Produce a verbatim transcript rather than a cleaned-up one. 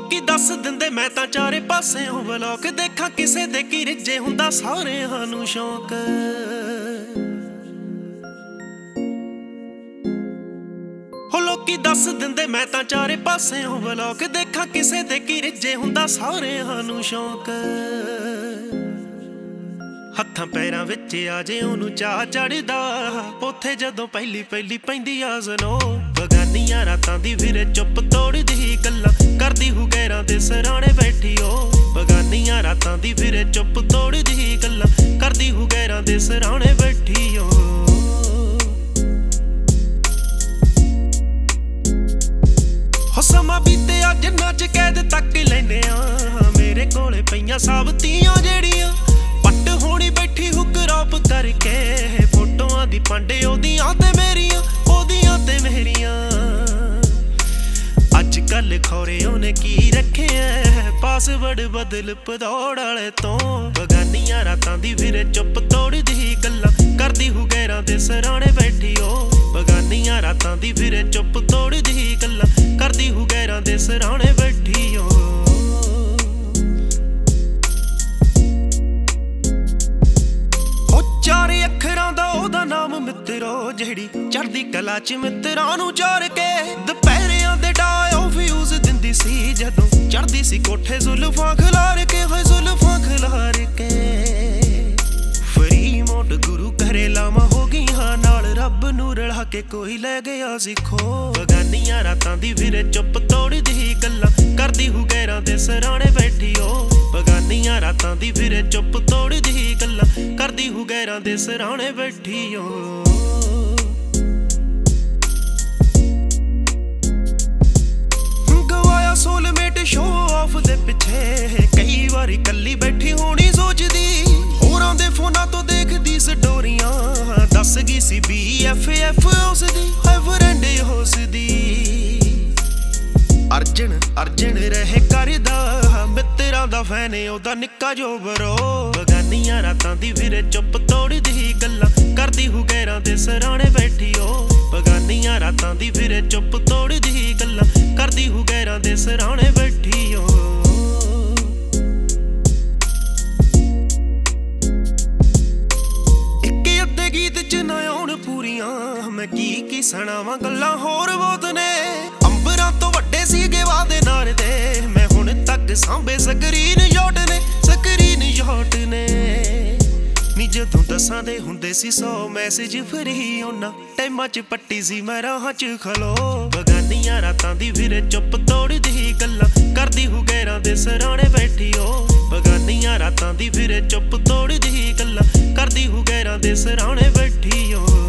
ਲੋਕੀ ਦੱਸ ਦਿੰਦੇ ਮੈਂ ਤਾਂ ਚਾਰੇ ਪਾਸਿਓਂ ਵਲੋਗ ਦੇਖਾਂ ਕਿਸੇ ਦੇ ਕੀ ਰਿੱਝੇ ਹੁੰਦਾ ਸਾਰਿਆਂ ਨੂੰ ਸ਼ੌਂਕ। ਹੋ ਲੋਕੀ ਦੱਸ ਦਿੰਦੇ ਮੈਂ ਤਾਂ ਚਾਰੇ ਪਾਸਿਓਂ ਵਲੋਗ ਦੇਖਾਂ ਕਿਸੇ ਦੇ ਕੀ ਰਿੱਝੇ ਹੁੰਦਾ ਸਾਰਿਆਂ ਨੂੰ ਸ਼ੌਂਕ। ਹੱਥਾਂ ਪੈਰਾਂ ਵਿੱਚ ਆ ਜੇ ਉਹਨੂੰ ਚਾਹ ਚੜਦਾ ਉੱਥੇ ਜਦੋਂ ਪਹਿਲੀ ਪਹਿਲੀ ਪੈਂਦੀ ਆ ਜ਼ਨੋ। ਬਗਾਨੀਆਂ ਰਾਤਾਂ ਦੀ ਵੀਰੇ ਚੁੱਪ ਤੋੜਦੀ ਗੱਲਾਂ ਕਰਦੀ ਹੂ ਗੈਰਾਂ ਦੇ ਸਰਾਣੇ ਬੈਠੀ ਓ। ਬਗਾਨੀਆਂ ਰਾਤਾਂ ਦੀ ਵੀਰੇ ਚੁੱਪ ਤੋੜਦੀ ਗੱਲਾਂ ਕਰਦੀ ਹੂ ਗੈਰਾਂ ਦੇ ਸਰਾਣੇ ਬੈਠੀ ਓ। ਹੋ ਸਮਾਂ ਬੀਤਿਆ ਜਿੰਨਾ ਚ ਕੈਦ ਤੱਕ ਲੈਨੇ ਆ ਮੇਰੇ ਕੋਲੇ ਪਈਆਂ ਸਾਬਤੀਆਂ ਜਿਹੜੀਆਂ ਪੱਟ ਹੋਣੀ ਬੈਠੀ ਹੂ ਕਰੋਪ ਕਰਕੇ ਫੋਟੋਆਂ ਦੀ ਪਾਂਡੇ ਉਹਦੀਆਂ ਤੇ ਮੇਰੀਆਂ ਉਹਦੀਆਂ ਤੇ ਮੇਰੀਆਂ। ਅੱਜ ਕੱਲ ਖੌਰੇ ਉਹਨੇ ਕੀ ਰੱਖਿਆ ਪਾਸਵਰਡ ਬਦਲ ਪਦੌੜ ਵਾਲੇ ਤੋਂ। ਬਗਾਨੀਆਂ ਰਾਤਾਂ ਦੀ ਵੀਰੇ ਚੁੱਪ ਤੋੜਦੀ ਗੱਲਾਂ ਕਰਦੀ ਹੂ ਗੈਰਾਂ ਦੇ ਸਰਾਣੇ ਬੈਠੀ ਓ। ਬਗਾਨੀਆਂ ਰਾਤਾਂ ਦੀ ਵੀਰੇ ਚੁੱਪ ਤੋੜਦੀ ਗੱਲਾਂ ਕਰਦੀ ਹੂ ਗੈਰਾਂ ਦੇ ਸਰਾਣੇ ਬੈਠੀ ਓ। ਚਾਰੇ ਅੱਖਰਾਂ ਦਾ ਉਹਦਾ ਨਾਮ ਮਿੱਤਰੋ ਜਿਹੜੀ ਚੜ੍ਹਦੀ ਕਲਾ ਚ ਮਿੱਤਰਾਂ ਨੂੰ ਚਾਰ ਕੇ ਦੁਪਹਿਰਿਆਂ ਦੇ ਡਾਇਓ ਫਿਊਜ਼ ਦਿੰਦੀ ਸੀ ਜਦੋਂ ਚੜ੍ਹਦੀ ਸੀ ਕੋਠੇ ਜ਼ੁਲਫਾਂ ਖਿਲਾਰ ਕੇ। ਹੋਏ ਜ਼ੁਲਫਾਂ ਖਿਲਾਰ ਕੇ ਫਰੀ ਮੋਟ ਗੁਰੂ ਘਰੇ ਲਾਵਾਂ ਹੋ ਗਈਆਂ ਨਾਲ ਰੱਬ ਨੂੰ ਰਲਾ ਕੇ ਕੋਈ ਲੈ ਗਿਆ ਸੀ ਖੋ। ਬਗਾਨੀਆਂ ਰਾਤਾਂ ਦੀ ਵੀਰੇ ਚੁੱਪ ਤੋੜਦੀ ਗੱਲਾਂ ਕਰਦੀ ਹੂ ਗੈਰਾਂ ਦੇ ਸਰਾਣੇ ਬੈਠੀ ਓ। ਬਗਾਨੀਆਂ ਰਾਤਾਂ ਦੀ ਵੀਰੇ ਚੁੱਪ ਤੋੜਦੀ ਗੱਲਾਂ ਕਰਦੀ ਹੂ ਗੈਰਾਂ ਦੇ ਸਰਾਣੇ ਬੈਠੀ ਓ। ਗਵਾਇਆ ਸੋਲਮੇਟ ਸ਼ੋਅ ਆਫ ਦੇ ਪਿੱਛੇ ਕਈ ਵਾਰੀ ਕੱਲੀ ਬੈਠੀ ਹੋਣੀ ਸੋਚਦੀ ਹੋਰਾਂ ਦੇ ਫੋਨਾਂ ਤੋਂ ਦੇਖਦੀ ਸਟੋਰੀਆਂ ਦੱਸ ਗਈ ਸੀ ਬੀ ਐਫ ਐਫ ਉਸਦੀ ਫਰੈਂਡ ਉਸਦੀ। ਅਰਜਨ ਅਰਜਨ ਰਹੇ ਕਰਦਾ ਮਿੱਤਰਾਂ ਦਾ ਫੈਨ ਉਹਦਾ ਨਿੱਕਾ ਜੋ ਬਰੋ। ਬਗਾਨੀਆਂ ਰਾਤਾਂ ਦੀ ਵੀਰੇ ਚੁੱਪ ਤੋੜਦੀ ਗੱਲਾਂ ਕਰਦੀ ਹੂ ਗੈਰਾਂ ਦੇ ਸਰਾਣੇ ਬੈਠੀ ਓ। ਬਗਾਨੀਆਂ ਰਾਤਾਂ ਦੀ ਵੀਰੇ ਚੁੱਪ ਤੋੜਦੀ ਗੱਲਾਂ ਕਰਦੀ ਹੂ ਗੈਰਾਂ ਦੇ ਸਰਾਣੇ ਬੈਠੀ ਓ। ਇੱਕ ਅੱਧੇ ਗੀਤ ਚ ਨਾ ਆਉਣ ਪੂਰੀਆਂ ਮੈਂ ਕੀ ਕੀ ਸੁਣਾਵਾਂ ਗੱਲਾਂ ਹੋਰ ਬਹੁਤ ਨੇ। ਅੰਬਰਾਂ ਤੋਂ ਵੱਡੇ ਸੀਗੇ ਵਾਦੇ ਨਾਰ ਦੇ ਮੈਂ ਹੁਣ ਤੱਕ ਸਾਂਭੇ ਸਕਰੀਨ ਯੋਟ ਨੇ ਸਕਰੀਨ ਯੋਟ ਨੇ। ਨੀ ਜਦੋਂ ਦਸਾਂ ਦੇ ਹੁੰਦੇ ਸੀ ਸੌ ਮੈਸੇਜ ਫਰੀ ਉਹਨਾਂ ਟਾਈਮਾਂ ਚ ਪੱਟੀ ਸੀ ਮੈਂ ਰਾਹਾਂ ਚ ਖਲੋ। ਬਗਾਨੀਆਂ ਰਾਤਾਂ ਦੀ ਵੀਰੇ ਚੁੱਪ ਤੋੜਦੀ ਗੱਲਾਂ ਕਰਦੀ ਹੂ ਗੈਰਾਂ ਦੇ ਸਰਾਣੇ ਬੈਠੀ ਓ। ਬਗਾਨੀਆਂ ਰਾਤਾਂ ਦੀ ਵੀਰੇ ਚੁੱਪ ਤੋੜਦੀ ਗੱਲਾਂ ਕਰਦੀ ਹੂ ਗੈਰਾਂ ਦੇ ਸਰਾਣੇ ਬੈਠੀ ਓ।